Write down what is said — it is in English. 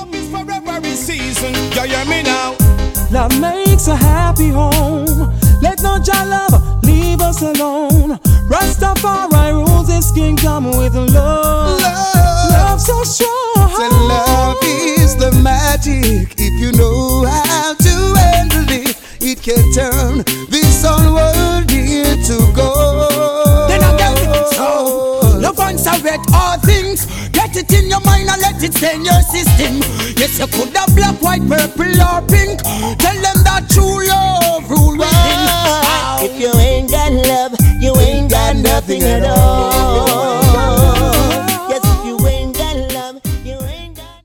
Love is for every season. You hear me now? Love makes a happy home. Let no child love leave us alone. Rastafari rules this kingdom with love. Love so strong. So love is the magic. If you know how to handle it, it can turn this whole world into gold. Then I get it. So love answer all things. Get it in your mind and let it stay in your system. Yes, you could have black, white, purple or pink. Tell them that true love rule within. If you ain't got love, you ain't got nothing at all.